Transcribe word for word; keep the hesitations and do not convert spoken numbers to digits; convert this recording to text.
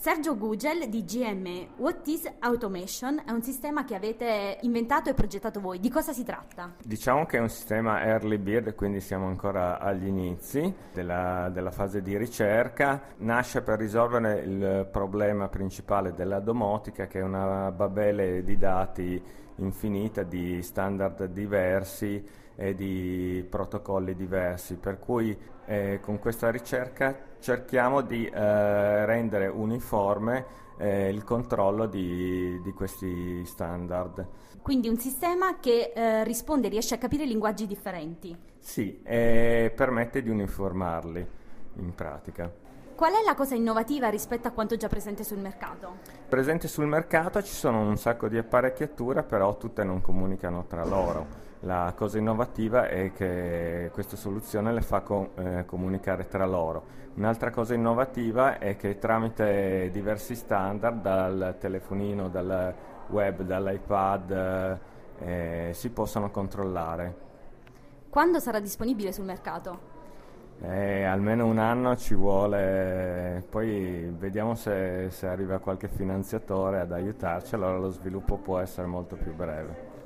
Sergio Gugel di G M E, What is Automation? È un sistema che avete inventato e progettato voi. Di cosa si tratta? Diciamo che è un sistema early bird, quindi siamo ancora agli inizi della, della fase di ricerca. Nasce per risolvere il problema principale della domotica, che è una babele di dati infinita, di standard diversi e di protocolli diversi, per cui eh, con questa ricerca cerchiamo di eh, rendere uniforme eh, il controllo di, di questi standard. Quindi un sistema che eh, risponde, riesce a capire linguaggi differenti. Sì, e permette di uniformarli in pratica. Qual è la cosa innovativa rispetto a quanto già presente sul mercato? Presente sul mercato ci sono un sacco di apparecchiature, però tutte non comunicano tra loro. La cosa innovativa è che questa soluzione le fa co- eh, comunicare tra loro. Un'altra cosa innovativa è che tramite diversi standard, dal telefonino, dal web, dall'iPad, eh, si possono controllare. Quando sarà disponibile sul mercato? Eh, almeno un anno ci vuole, poi vediamo se, se arriva qualche finanziatore ad aiutarci, allora lo sviluppo può essere molto più breve.